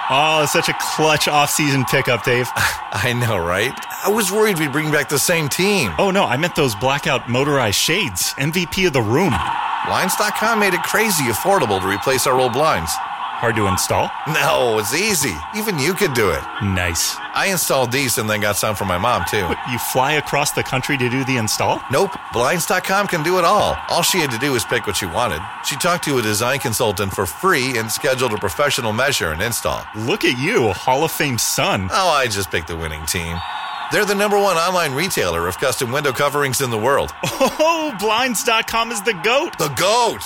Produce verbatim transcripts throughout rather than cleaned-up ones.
Oh, it's such a clutch off-season pickup, Dave. I know, right? I was worried we'd bring back the same team. Oh, no, I meant those blackout motorized shades. M V P of the room. Blinds dot com made it crazy affordable to replace our old blinds. Hard to install? No, it's easy. Even you could do it. Nice. I installed these and then got some for my mom, too. What, you fly across the country to do the install? Nope. Blinds dot com can do it all. All she had to do was pick what she wanted. She talked to a design consultant for free and scheduled a professional measure and install. Look at you, Hall of Fame son. Oh, I just picked the winning team. They're the number one online retailer of custom window coverings in the world. Oh, Blinds dot com is the GOAT. The GOAT!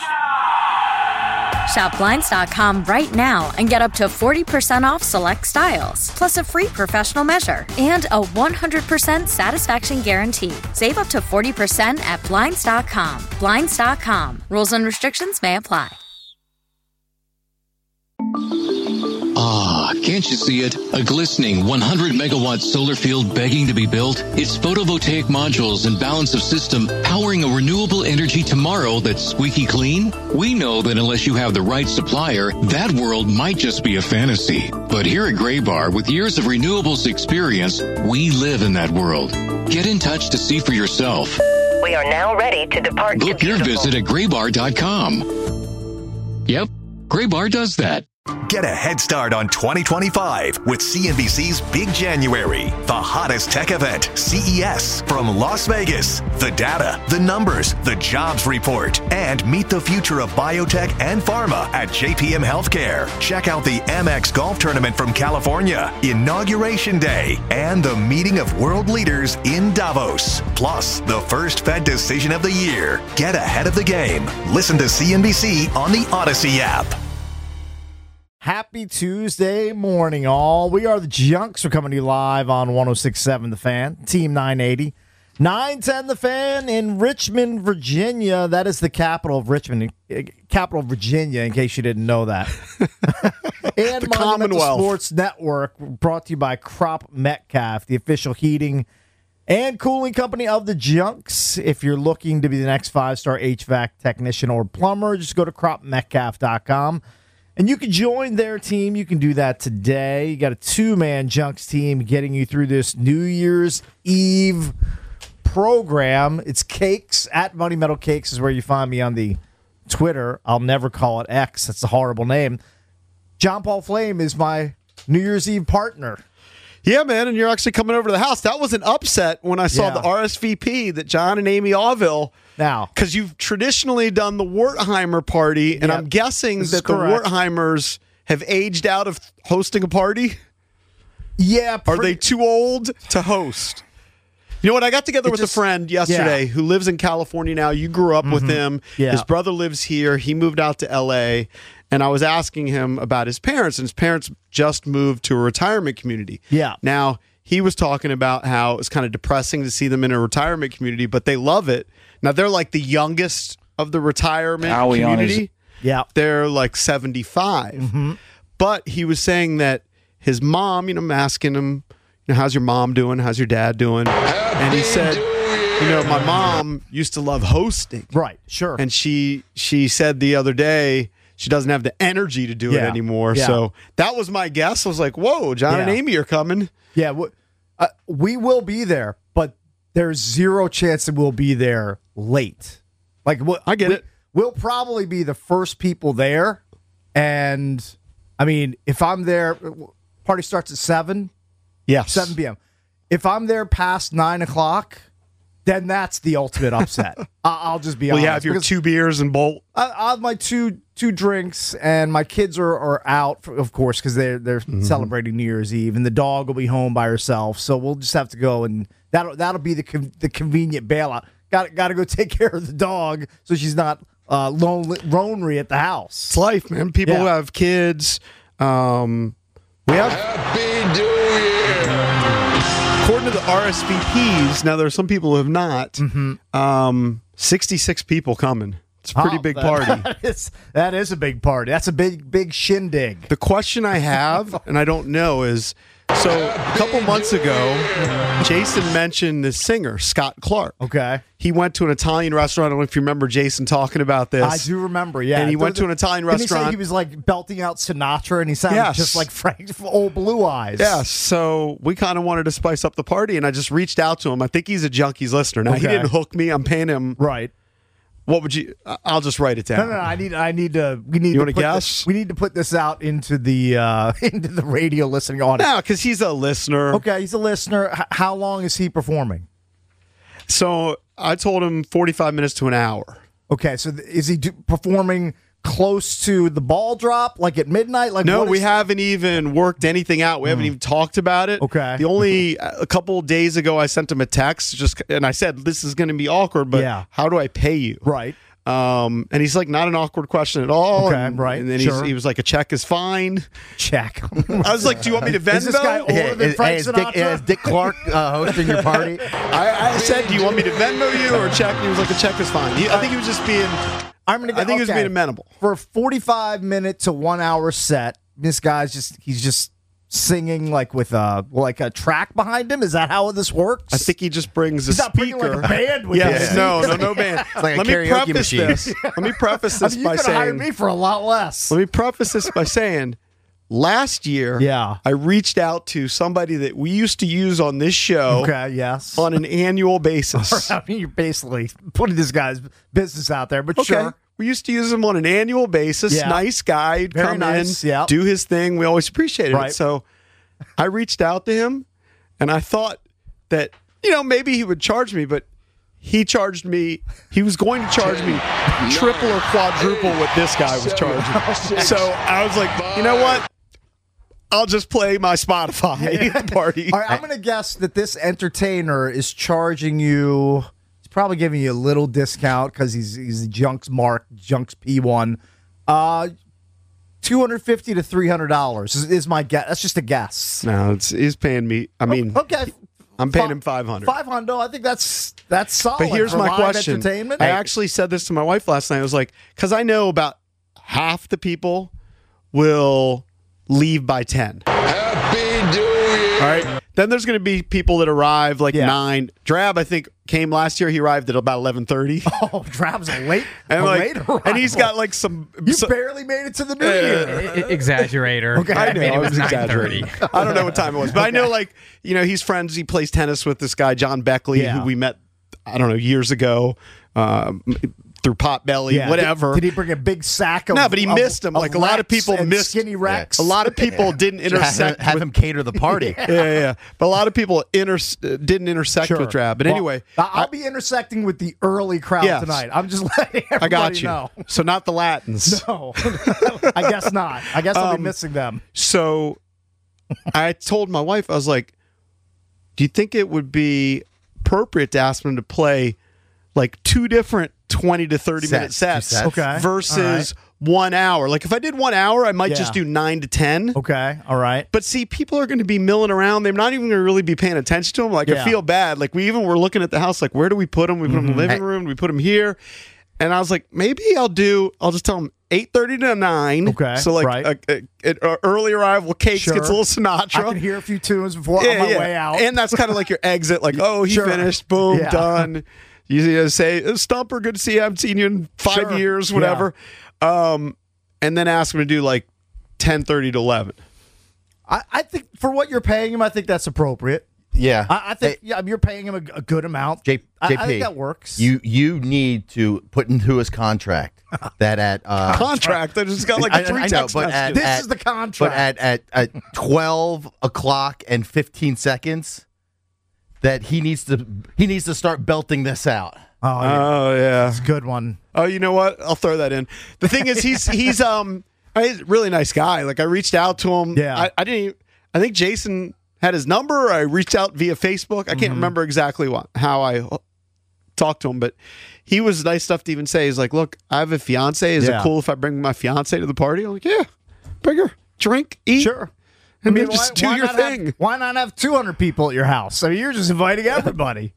Shop Blinds dot com right now and get up to forty percent off select styles, plus a free professional measure and a one hundred percent satisfaction guarantee. Save up to forty percent at Blinds dot com. Blinds dot com. Rules and restrictions may apply. Ah, can't you see it? A glistening one hundred megawatt solar field begging to be built? It's photovoltaic modules and balance of system powering a renewable energy tomorrow that's squeaky clean? We know that unless you have the right supplier, that world might just be a fantasy. But here at Graybar, with years of renewables experience, we live in that world. Get in touch to see for yourself. We are now ready to depart. Book your visit at graybar dot com. Yep, Graybar does that. Get a head start on twenty twenty-five with C N B C's Big January, the hottest tech event, C E S, from Las Vegas. The data, the numbers, the jobs report, and meet the future of biotech and pharma at J P M Healthcare. Check out the M X Golf Tournament from California, Inauguration Day, and the meeting of world leaders in Davos. Plus, the first Fed decision of the year. Get ahead of the game. Listen to C N B C on the Odyssey app. Happy Tuesday morning, all. We are the Junks. We're coming to you live on one oh six point seven The Fan, Team nine eighty. nine ten The Fan in Richmond, Virginia. That is the capital of Richmond, capital of Virginia, in case you didn't know that. And the Monumental Commonwealth Sports Network, brought to you by Crop Metcalf, the official heating and cooling company of the Junks. If you're looking to be the next five-star H V A C technician or plumber, just go to crop metcalf dot com. And you can join their team. You can do that today. You got a two-man Junks team getting you through this New Year's Eve program. It's Cakes. At Money Metal Cakes is where you find me on the Twitter. I'll never call it X. That's a horrible name. John Paul Flame is my New Year's Eve partner. Yeah, man, and you're actually coming over to the house. That was an upset when I saw Yeah. the R S V P that John and Amy Allville. Now, because you've traditionally done the Wertheimer party, and Yep. I'm guessing This is that the correct. Wertheimers have aged out of hosting a party. Yeah, Are they too old to host? You know what? I got together It with just- a friend yesterday yeah. who lives in California now. You grew up with Mhm. him. Yeah. His brother lives here. He moved out to L A, and I was asking him about his parents, and his parents just moved to a retirement community. Yeah. Now, he was talking about how it's kind of depressing to see them in a retirement community, but they love it. Now, they're like the youngest of the retirement Howie on his- community. Yeah. They're like seventy-five. Mm-hmm. But he was saying that his mom, you know, I'm asking him, you know, how's your mom doing? How's your dad doing? And he said, you know, my mom used to love hosting. Right, sure. And she she said the other day she doesn't have the energy to do it Yeah. anymore. Yeah. So that was my guess. I was like, whoa, John and Yeah. Amy are coming. Yeah, w- uh, we will be there, but there's zero chance that we'll be there late. Like, we'll, I get we, it. We'll probably be the first people there, and I mean, if I'm there, party starts at seven. Yes, seven p.m. If I'm there past nine o'clock, then that's the ultimate upset. I- I'll just be Well, honest. you have your because two beers and bolt. I, I have my two two drinks, and my kids are, are out, of course, because they're they're Mm-hmm. celebrating New Year's Eve, and the dog will be home by herself. So we'll just have to go, and that'll that'll be the con- the convenient bailout. Got got to go take care of the dog so she's not uh, lonely, lonely at the house. It's life, man. People Yeah. who have kids. Um, we have Happy New Year! according to the R S V Ps. Now there are some people who have not. Mm-hmm. Um, sixty-six people coming. It's a pretty Oh, big that- party. That is, that is a big party. That's a big big shindig. The question I have, and I don't know, is So a couple months ago, Jason mentioned the singer, Scott Clark. Okay. He went to an Italian restaurant. I don't know if you remember Jason talking about this. I do remember, yeah. And he went to an Italian Didn't restaurant. He, say he was like belting out Sinatra, and he sounded Yes. just like Frank old Blue Eyes. Yeah, so we kind of wanted to spice up the party, and I just reached out to him. I think he's a Junkies listener. Now, he Okay. didn't hook me. I'm paying him. Right. What would you? I- I'll just write it down. No, no, no. I need. I need to. We need. You to wanna put guess? This, we need to put this out into the uh, into the radio listening audience. No, because he's a listener. Okay, he's a listener. H- how long is he performing? So I told him forty-five minutes to an hour. Okay, so th- is he do- performing close to the ball drop, like at midnight? Like No, what we is- haven't even worked anything out. We haven't even talked about it. Okay. The only a couple of days ago, I sent him a text, just and I said, "This is going to be awkward, but Yeah. how do I pay you?" Right. Um, and he's like, "Not an awkward question at all." Okay, and, right, And then sure. he's, he was like, "A check is fine." Check. I was like, "Do you want me to Venmo?" Is this guy older Hey, than is, Frank hey, is, Sinatra? Dick, is Dick Clark uh, hosting your party? I, I said, "Do you want me to Venmo you or a check?" And he was like, "A check is fine." He, I think he was just being. I'm gonna. Get, I think he was okay. being amenable. For a forty-five minute to one hour set. This guy's just he's just singing like with a like a track behind him. Is that how this works? I think he just brings a He's not bringing, speaker. like, a band with yes, him. no, no, no band. like a Let me karaoke preface machine. this. Let me preface I this mean, you by could hire saying. me for a lot less. Let me preface this by saying, last year, Yeah. I reached out to somebody that we used to use on this show Okay. Yes. on an annual basis. I mean, you're basically putting this guy's business out there, but Okay. sure. We used to use him on an annual basis. Yeah. Nice guy. He'd Very come nice, in, yeah. do his thing. We always appreciated Right. it. So I reached out to him, and I thought that, you know, maybe he would charge me, but he charged me. He was going to charge me triple or quadruple what this guy was charging. So I was like, you know what? I'll just play my Spotify at the party. All right, I'm going to guess that this entertainer is charging you. He's probably giving you a little discount because he's he's Junks Mark, Junks P one. Uh, two hundred fifty to three hundred dollars is, is my guess. That's just a guess. No, it's, he's paying me. I mean, Okay, I'm paying him five hundred. Five hundred. I think that's that's solid. But here's for my live question. Entertainment. I actually said this to my wife last night. I was like, because I know about half the people will leave by ten. Happy New Year. All right. Then there's going to be people that arrive like Yeah. nine. Drab, I think, came last year. He arrived at about eleven thirty. Oh, Drab's a late, And a like, late arrival. and he's got like some. You some- barely made it to the new year. I- Exaggerator. Okay. I I know, mean, it I was was nine exaggerating. thirty. I don't know what time it was, but I know, like, you know, he's friends. He plays tennis with this guy, John Beckley, Yeah. who we met, I don't know, years ago um, through Potbelly, Yeah. whatever. Did, did he bring a big sack of No, but he of- missed him. of Like, a lot of Rex people and missed- Skinny Rex. A lot of people didn't Have, him, intersect. have with, him cater the party. yeah, yeah, yeah. But a lot of people inter- didn't intersect Sure. with Drab. But Well, anyway, I'll I, be intersecting with the early crowd Yes. tonight. I'm just letting everybody I got you. know. So not the Latins. No, I guess not. I guess I'll Um, be missing them. So I told my wife, I was like, do you think it would be appropriate to ask them to play like two different twenty to thirty minute Sets, sets, two sets. Okay. versus one hour? Like if I did one hour, I might Yeah. just do nine to ten. Okay, all right. But see, people are going to be milling around. They're not even going to really be paying attention to them. Like, Yeah. I feel bad. Like, we even were looking at the house, like, where do we put them? We put them in the living room. We put them here. And I was like, maybe I'll do, I'll just tell them eight thirty to nine. Okay, So, like, right. a, a, a early arrival, Cakes Sure. gets a little Sinatra. I can hear a few tunes before on my way out. And that's kind of like your exit. Like, oh, he Sure. finished. Boom, Yeah. done. You know, say, Stumper, good to see you. I haven't seen you in five Sure. years, whatever. Um, and then ask him to do like ten thirty to eleven. I, I think for what you're paying him, I think that's appropriate. Yeah. I, I think yeah, you're paying him a, a good amount. J- I, JP, I think that works. You you need to put into his contract that at uh, Contract. I just got like I- three I know, text but messages. at- this at- is the but contract. at, at at twelve o'clock and fifteen seconds, that he needs to he needs to start belting this out. oh, yeah. Oh yeah. It's a good one. Oh, you know what? I'll throw that in. The thing is, he's he's um he's a really nice guy. Like I reached out to him. Yeah. I, I didn't. Even, I think Jason had his number. I reached out via Facebook. I can't Mm-hmm. remember exactly what, how I talked to him, but he was nice enough to even say, he's like, "Look, I have a fiance. Is Yeah. it cool if I bring my fiance to the party?" I'm like, "Yeah, bring her, drink, eat, Sure. and then just do your not thing." Have, why not have two hundred people at your house? I mean, you're just inviting everybody.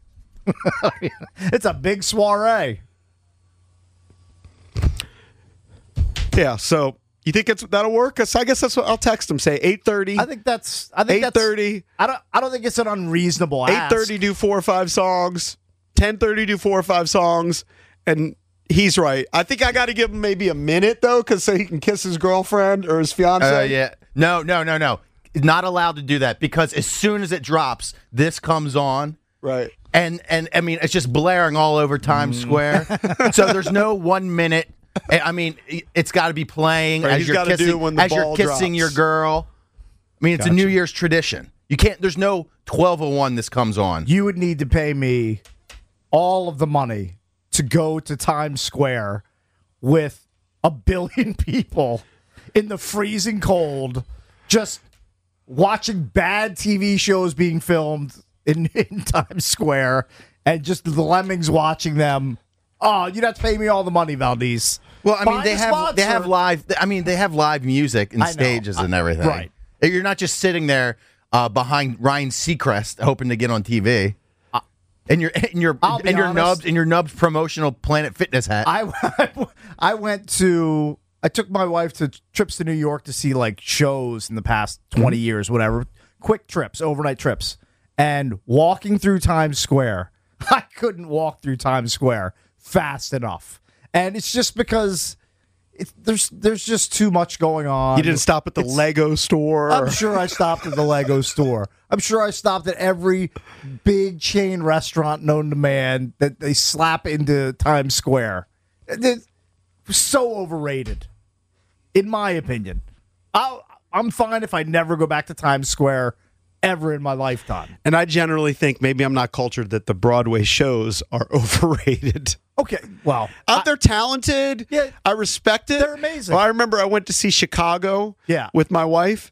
It's a big soiree. Yeah. So You think it's that'll work? 'Cause I guess that's what I'll text him. Say eight thirty. I think that's. I think eight thirty. I don't. I don't think it's an unreasonable Eight ask. thirty, do four or five songs. Ten thirty, do four or five songs. And he's right. I think I got to give him maybe a minute though, because so he can kiss his girlfriend or his fiance. Uh, yeah. No, no, no, no. Not allowed to do that because as soon as it drops, this comes on. Right. And and I mean, it's just blaring all over Times Square. So there's no one minute. I mean, it's got to be playing Right, as he's you're gotta do kissing when the as you're ball kissing drops. your girl. I mean, it's Gotcha. a New Year's tradition. You can't. There's no twelve oh one. This comes on. You would need to pay me all of the money to go to Times Square with a billion people in the freezing cold, just watching bad T V shows being filmed in, in Times Square, and just the lemmings watching them. Oh, you'd have to pay me all the money, Valdez. Well, I mean, Find they a have they have sponsor. live. I mean, they have live music and I know. stages and I- everything. right. You're not just sitting there uh, behind Ryan Seacrest hoping to get on T V. And your and your I'll be and your honest. nubs and your nubs promotional Planet Fitness hat. I, I went to I took my wife to trips to New York to see like shows in the past twenty years, whatever. Quick trips, overnight trips. And walking through Times Square, I couldn't walk through Times Square fast enough. And it's just because it's, there's there's just too much going on. You didn't stop at the It's- Lego store. I'm sure I stopped at the Lego store. I'm sure I stopped at every big chain restaurant known to man that they slap into Times Square. It's so overrated, in my opinion. I'll, I'm fine if I never go back to Times Square ever in my lifetime. And I generally think maybe I'm not cultured that the Broadway shows are overrated. Okay, well, Uh, they're talented. Yeah. I respect it. They're amazing. Well, I remember I went to see Chicago Yeah. with my wife,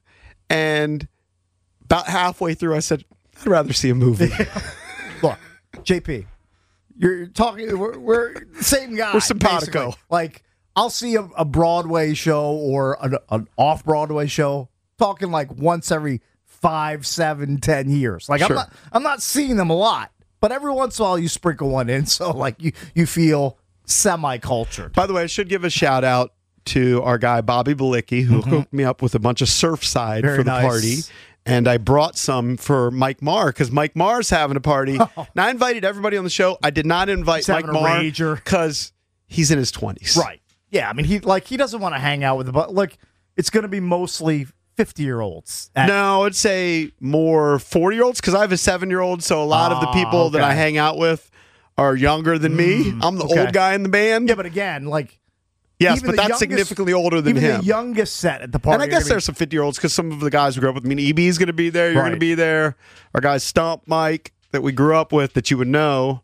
and about halfway through, I said, I'd rather see a movie. look, J P, you're talking. We're, we're the same guy. We're simpatico. basically. Like, I'll see a, a Broadway show or an, an off-Broadway show. Talking like once every five, seven, ten years. Like, Sure. I'm not. I'm not seeing them a lot, but every once in a while you sprinkle one in, so like you you feel semi-cultured. By the way, I should give a shout out to our guy, Bobby Balicki, who hooked me up with a bunch of Surfside Very for the nice. party. And I brought some for Mike Marr because Mike Marr's having a party. Now, I invited everybody on the show. I did not invite He's Mike having a Marr rager. because he's in his twenties. Right. Yeah. I mean, he like he doesn't want to hang out with the but like it's going to be mostly fifty-year-olds. at- No, I'd say more forty-year-olds because I have a seven-year-old, so a lot of the Ah, people that okay. I hang out with are younger than me. I'm the okay. old guy in the band. Yeah, but again, like yes, even but the that's youngest- significantly older than even him. the youngest set at the party. And I are guess gonna be- there's some fifty-year-olds because some of the guys we grew up with. I mean, E B's going to be there. You're going Right. to be there. Our guy Stump Mike that we grew up with that you would know.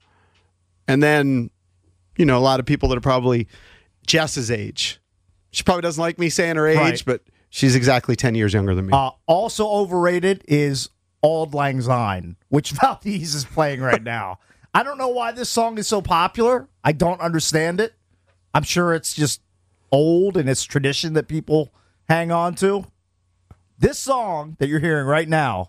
And then, you know, a lot of people that are probably Jess's age. She probably doesn't like me saying her age, Right. but she's exactly ten years younger than me. Uh, also overrated is Auld Lang Syne, which Valdez is playing right now. I don't know why this song is so popular. I don't understand it. I'm sure it's just old and it's tradition that people hang on to. This song that you're hearing right now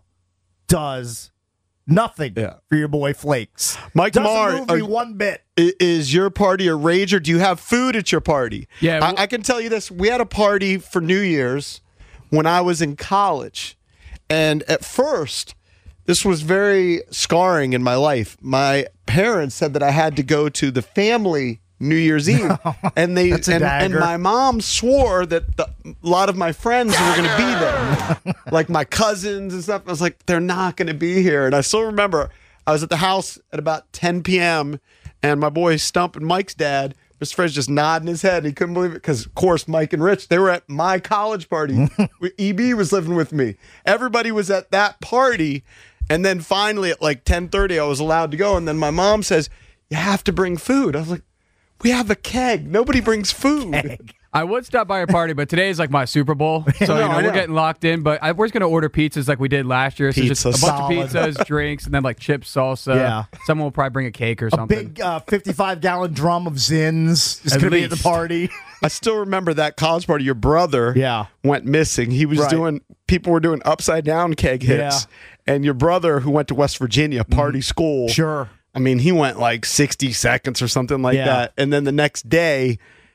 does nothing Yeah. for your boy Flakes. Mike Doesn't Marr, move are me you- one bit. I- Is your party a rager? Do you have food at your party? Yeah, well- I, I can tell you this. We had a party for New Year's when I was in college. And at first, this was very scarring in my life. My parents said that I had to go to the family New Year's Eve. And they That's a and, and dagger. my mom swore that the, a lot of my friends were going to be there. Like my cousins and stuff. I was like, they're not going to be here. And I still remember I was at the house at about ten p.m. and my boy Stump and Mike's dad, Mister Fred's just nodding his head. He couldn't believe it because, of course, Mike and Rich, they were at my college party. E B was living with me. Everybody was at that party. And then finally at like ten thirty, I was allowed to go. And then my mom says, you have to bring food. I was like, we have a keg. Nobody brings food. I would stop by your party, but today is like my Super Bowl, so No, you know, I we're know. getting locked in. But I, we're just gonna order pizzas like we did last year. So just a Pizza. bunch Solid. of pizzas, drinks, and then like chips, salsa. Yeah. Someone will probably bring a cake or A something. big uh, fifty-five gallon drum of Zins is At going to be at the least. party. I still remember that college party. Your brother Yeah. went missing. He was Right. doing, people were doing upside down keg hits. And your brother, who went to West Virginia, party school. Sure. I mean, he went like sixty seconds or something like Yeah. that. And then the next day,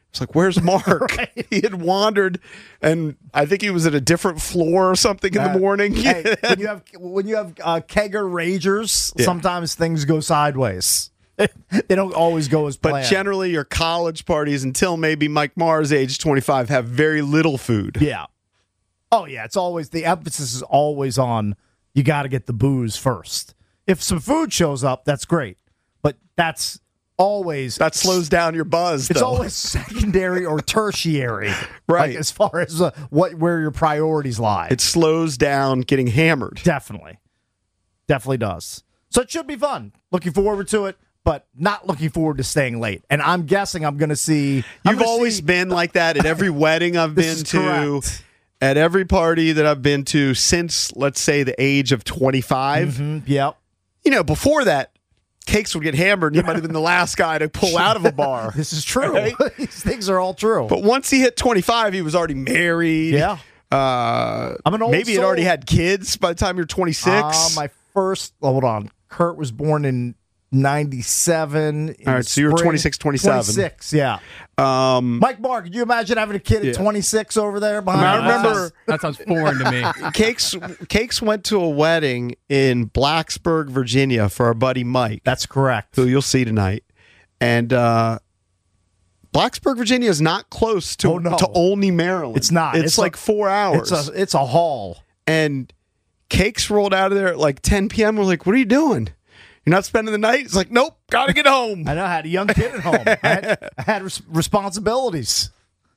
It's like, where's Mark? Right. He had wandered, and I think he was at a different floor or something in Uh, the morning. Hey, when you have when you have uh, kegger ragers, Yeah. sometimes things go sideways. They don't always go as But planned. generally, your college parties, until maybe Mike Mars, age twenty-five, have very little food. Yeah. Oh, yeah. It's always, the emphasis is always on you got to get the booze first. If some food shows up, that's great. But that's always. That slows down your buzz, It's though. always secondary or tertiary. Right. Like, as far as uh, what where your priorities lie. It slows down getting hammered. Definitely. Definitely does. So it should be fun. Looking forward to it, but not looking forward to staying late. And I'm guessing I'm going to see. I'm You've gonna always see, been like that at every wedding I've This been is to, correct. at every party that I've been to since, let's say, the age of twenty-five. Mhm, yep. You know, before that, cakes would get hammered, and you might have been the last guy to pull out of a bar. This is true. Right? These things are all true. But once he hit twenty-five, he was already married. Yeah. Uh, I'm an old maybe he'd soul. already had kids by the time you're twenty-six. Uh, my first, hold on. Kurt was born in ninety-seven. in All right, so you were spring. twenty-six, twenty-seven. twenty-six, yeah. Um, Mike Mark, could you imagine having a kid Yeah. at twenty-six over there behind I the remember- glass? That sounds foreign to me. Cakes Cakes went to a wedding in Blacksburg, Virginia for our buddy Mike, That's correct. who you'll see tonight. And uh, Blacksburg, Virginia is not close to, Oh, no. to Olney, Maryland. It's not. It's, It's like a- four hours. It's a, it's a haul. and Cakes rolled out of there at like ten p.m. We're like, what are you doing? You're not spending the night? It's like, nope, gotta get home. I know I had a young kid at home. I had, I had res- responsibilities.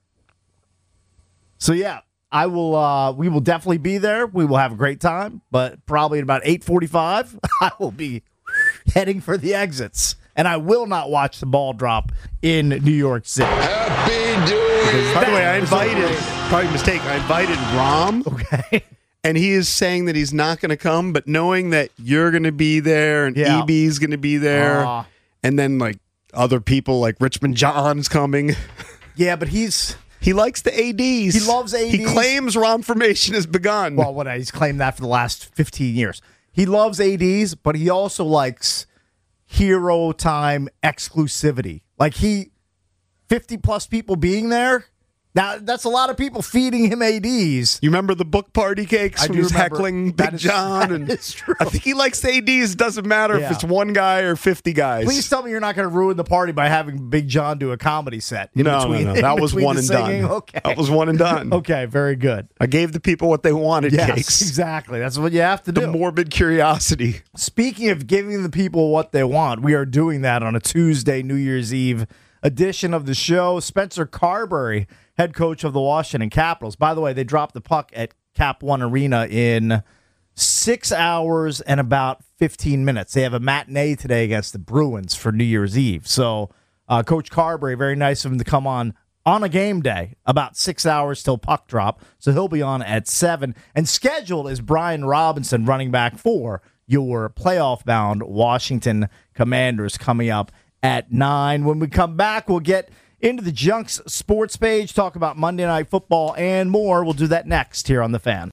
So yeah, I will. Uh, we will definitely be there. We will have a great time. But probably at about eight forty-five, I will be heading for the exits, and I will not watch the ball drop in New York City. Happy New Year. By the way, I invited, probably a mistake, I invited Rom. Okay. And he is saying that he's not going to come, but knowing that you're going to be there and Yeah. E B's going to be there, Aw. and then like other people like Richmond John's coming. Yeah, but he's He likes the A Ds. He loves A Ds. He claims Rom formation has begun. well, what he's claimed that for the last fifteen years. He loves A Ds, but he also likes hero time exclusivity. Like he, fifty plus people being there. Now that's a lot of people feeding him A Ds. You remember the book party Cakes I when do he was remember. heckling That Big is- John? that and is true. I think he likes the A Ds. Doesn't matter Yeah. if it's one guy or fifty guys. Please tell me you're not going to ruin the party by having Big John do a comedy set. in no, between- no, no. in That was between one the and singing? done. Okay. That was one and done. Okay, very good. I gave the people what they wanted, Yes, Cakes. exactly. That's what you have to The do. morbid curiosity. Speaking of giving the people what they want, we are doing that on a Tuesday, New Year's Eve edition of the show. Spencer Carberry, head coach of the Washington Capitals. By the way, they dropped the puck at Cap One Arena in six hours and about fifteen minutes. They have a matinee today against the Bruins for New Year's Eve. So, uh, Coach Carberry, very nice of him to come on on a game day, about six hours till puck drop. So he'll be on at seven. And scheduled is Brian Robinson, running back for your playoff-bound Washington Commanders, coming up at nine. When we come back, we'll get into the Junks sports page, talk about Monday Night Football and more. We'll do that next here on The Fan.